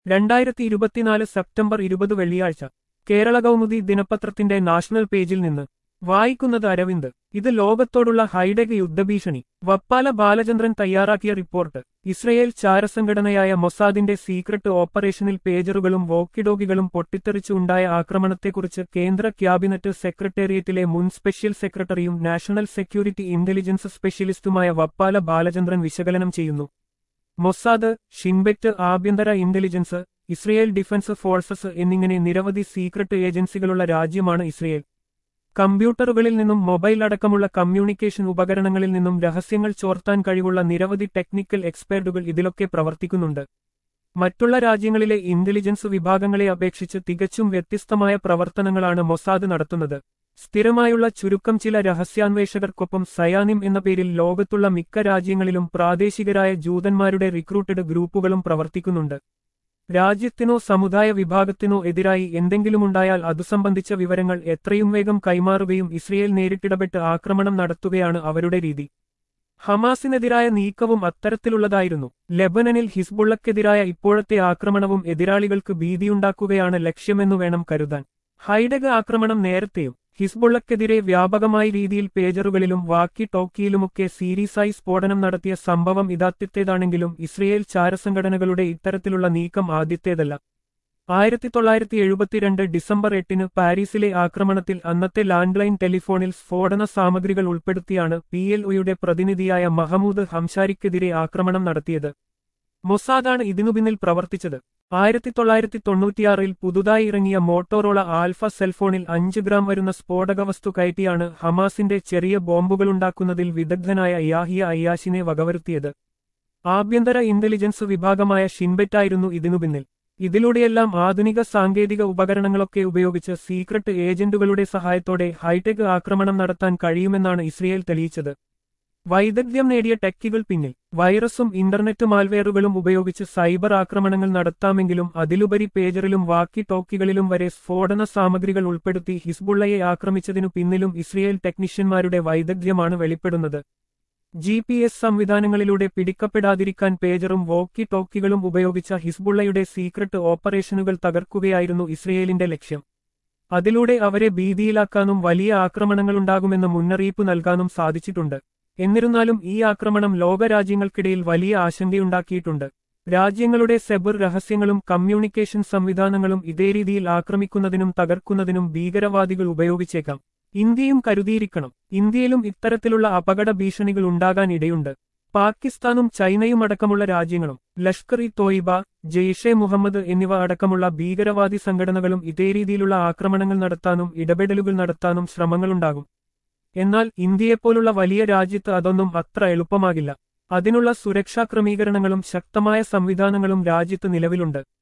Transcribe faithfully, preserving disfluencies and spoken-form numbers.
രണ്ടായിരത്തി ഇരുപത്തിനാല് സെപ്റ്റംബർ ഇരുപത് വെള്ളിയാഴ്ച കേരള കൗമുദി ദിനപത്രത്തിന്റെ നാഷണൽ പേജിൽ നിന്ന് വായിക്കുന്നത് അരവിന്ദ്. ഇത് ലോകത്തോടുള്ള ഹൈടെക് യുദ്ധഭീഷണി. വപ്പാല ബാലചന്ദ്രൻ തയ്യാറാക്കിയ റിപ്പോർട്ട്. ഇസ്രയേൽ ചാരസംഘടനയായ മൊസാദിന്റെ സീക്രട്ട് ഓപ്പറേഷനിൽ പേജറുകളും വോക്കിഡോഗികളും പൊട്ടിത്തെറിച്ച് ഉണ്ടായ ആക്രമണത്തെക്കുറിച്ച് കേന്ദ്ര ക്യാബിനറ്റ് സെക്രട്ടേറിയറ്റിലെ മുൻ സ്പെഷ്യൽ സെക്രട്ടറിയും നാഷണൽ സെക്യൂരിറ്റി ഇന്റലിജൻസ് സ്പെഷ്യലിസ്റ്റുമായ വപ്പാല ബാലചന്ദ്രൻ വിശകലനം ചെയ്യുന്നു. മൊസാദ്, ഷിൻബെറ്റ് ആഭ്യന്തര ഇന്റലിജൻസ്, ഇസ്രയേൽ ഡിഫൻസ് ഫോഴ്സസ് എന്നിങ്ങനെ നിരവധി സീക്രട്ട് ഏജൻസികളുള്ള രാജ്യമാണ് ഇസ്രയേൽ. കമ്പ്യൂട്ടറുകളിൽ നിന്നും മൊബൈൽ അടക്കമുള്ള കമ്മ്യൂണിക്കേഷൻ ഉപകരണങ്ങളിൽ നിന്നും രഹസ്യങ്ങൾ ചോർത്താൻ കഴിവുള്ള നിരവധി ടെക്നിക്കൽ എക്സ്പേർട്ടുകൾ ഇതിലൊക്കെ പ്രവർത്തിക്കുന്നുണ്ട്. മറ്റുള്ള രാജ്യങ്ങളിലെ ഇന്റലിജൻസ് വിഭാഗങ്ങളെ അപേക്ഷിച്ച് തികച്ചും വ്യത്യസ്തമായ പ്രവർത്തനങ്ങളാണ് മൊസാദ് നടത്തുന്നത്. സ്ഥിരമായുള്ള ചുരുക്കം ചില രഹസ്യാന്വേഷകർക്കൊപ്പം സയാനിം എന്ന പേരിൽ ലോകത്തുള്ള മിക്ക രാജ്യങ്ങളിലും പ്രാദേശികരായ ജൂതന്മാരുടെ റിക്രൂട്ടഡ് ഗ്രൂപ്പുകളും പ്രവർത്തിക്കുന്നുണ്ട്. രാജ്യത്തിനോ സമുദായ വിഭാഗത്തിനോ എതിരായി എന്തെങ്കിലുമുണ്ടായാൽ അതു സംബന്ധിച്ച വിവരങ്ങൾ എത്രയും വേഗം കൈമാറുകയും ഇസ്രയേൽ നേരിട്ടിടപെട്ട് ആക്രമണം നടത്തുകയാണ് അവരുടെ രീതി. ഹമാസിനെതിരായ നീക്കവും അത്തരത്തിലുള്ളതായിരുന്നു. ലെബനനിൽ ഹിസ്ബുള്ളക്കെതിരായ ഇപ്പോഴത്തെ ആക്രമണവും എതിരാളികൾക്ക് ഭീതിയുണ്ടാക്കുകയാണ് ലക്ഷ്യമെന്നു വേണം കരുതാൻ. ഹൈടെക് ആക്രമണം നേരത്തെയും ഹിസ്ബുള്ളക്കെതിരെ വ്യാപകമായ രീതിയിൽ പേജറുകളിലും വാക്കി ടോക്കിയിലുമൊക്കെ സീരീസായി സ്ഫോടനം നടത്തിയ സംഭവം ഇതാദ്യത്തേതാണെങ്കിലും ഇസ്രയേൽ ചാരസംഘടനകളുടെ ഇത്തരത്തിലുള്ള നീക്കം ആദ്യത്തേതല്ല. ആയിരത്തി തൊള്ളായിരത്തി എഴുപത്തിരണ്ട് ഡിസംബർ എട്ടിന് പാരീസിലെ ആക്രമണത്തിൽ അന്നത്തെ ലാൻഡ് ലൈൻ ടെലിഫോണിൽ സ്ഫോടന സാമഗ്രികൾ ഉൾപ്പെടുത്തിയാണ് പി എൽ ഒയുടെ പ്രതിനിധിയായ മഹമൂദ് ഹംശാരിക്കെതിരെ ആക്രമണം നടത്തിയത്. മൊസാദാണ് ഇതിനു പിന്നിൽ പ്രവർത്തിച്ചത്. ആയിരത്തി തൊള്ളായിരത്തി തൊണ്ണൂറ്റിയാറിൽ പുതുതായി ഇറങ്ങിയ മോട്ടോറോള ആൽഫ സെൽഫോണിൽ അഞ്ച് ഗ്രാം വരുന്ന സ്ഫോടക വസ്തു കയറ്റിയാണ് ഹമാസിന്റെ ചെറിയ ബോംബുകളുണ്ടാക്കുന്നതിൽ വിദഗ്ധനായ യാഹിയ അയ്യാഷിനെ വകവരുത്തിയത്. ആഭ്യന്തര ഇന്റലിജൻസ് വിഭാഗമായ ഷിൻബെറ്റായിരുന്നു ഇതിനു പിന്നിൽ. ഇതിലൂടെയെല്ലാം ആധുനിക സാങ്കേതിക ഉപകരണങ്ങളൊക്കെ ഉപയോഗിച്ച് സീക്രട്ട് ഏജന്റുകളുടെ സഹായത്തോടെ ഹൈടെക് ആക്രമണം നടത്താൻ കഴിയുമെന്നാണ് ഇസ്രയേൽ തെളിയിച്ചത്. വൈദഗ്ധ്യം നേടിയ ടെക്കികൾ പിന്നിൽ. വൈറസും ഇന്റർനെറ്റ് മാൽവെയറുകളും ഉപയോഗിച്ച് സൈബർ ആക്രമണങ്ങൾ നടത്താമെങ്കിലും അതിലുപരി പേജറിലും വാക്കി ടോക്കികളിലും വരെ സ്ഫോടന സാമഗ്രികൾ ഉൾപ്പെടുത്തി ഹിസ്ബുള്ളയെ ആക്രമിച്ചതിനു പിന്നിലും ഇസ്രയേൽ ടെക്നീഷ്യന്മാരുടെ വൈദഗ്ധ്യമാണ് വെളിപ്പെടുന്നത്. ജി പി എസ് സംവിധാനങ്ങളിലൂടെ പിടിക്കപ്പെടാതിരിക്കാൻ പേജറും വോക്കി ടോക്കികളും ഉപയോഗിച്ച ഹിസ്ബുള്ളയുടെ സീക്രട്ട് ഓപ്പറേഷനുകൾ തകർക്കുകയായിരുന്നു ഇസ്രയേലിന്റെ ലക്ഷ്യം. അതിലൂടെ അവരെ ഭീതിയിലാക്കാനും വലിയ ആക്രമണങ്ങളുണ്ടാകുമെന്ന് മുന്നറിയിപ്പ് നൽകാനും സാധിച്ചിട്ടുണ്ട്. എന്നിരുന്നാലും ഈ ആക്രമണം ലോകരാജ്യങ്ങൾക്കിടയിൽ വലിയ ആശങ്കയുണ്ടാക്കിയിട്ടുണ്ട്. രാജ്യങ്ങളുടെ സെബർ രഹസ്യങ്ങളും കമ്മ്യൂണിക്കേഷൻ സംവിധാനങ്ങളും ഇതേ രീതിയിൽ ആക്രമിക്കുന്നതിനും തകർക്കുന്നതിനും ഭീകരവാദികൾ ഉപയോഗിച്ചേക്കാം. ഇന്ത്യയും കരുതിയിരിക്കണം. ഇന്ത്യയിലും ഇത്തരത്തിലുള്ള അപകട ഭീഷണികൾ ഉണ്ടാകാൻ ഇടയുണ്ട്. പാകിസ്ഥാനും ചൈനയും അടക്കമുള്ള രാജ്യങ്ങളും ലഷ്കർ ഇ തോയിബ, ജെയ്ഷെ മുഹമ്മദ് എന്നിവ അടക്കമുള്ള ഭീകരവാദി സംഘടനകളും ഇതേ രീതിയിലുള്ള ആക്രമണങ്ങൾ നടത്താനും ഇടപെടലുകൾ നടത്താനും ശ്രമങ്ങളുണ്ടാകും. എന്നാൽ ഇന്ത്യയെപ്പോലുള്ള വലിയ രാജ്യത്ത് അതൊന്നും അത്ര എളുപ്പമാകില്ല. അതിനുള്ള സുരക്ഷാ ക്രമീകരണങ്ങളും ശക്തമായ സംവിധാനങ്ങളും രാജ്യത്ത് നിലവിലുണ്ട്.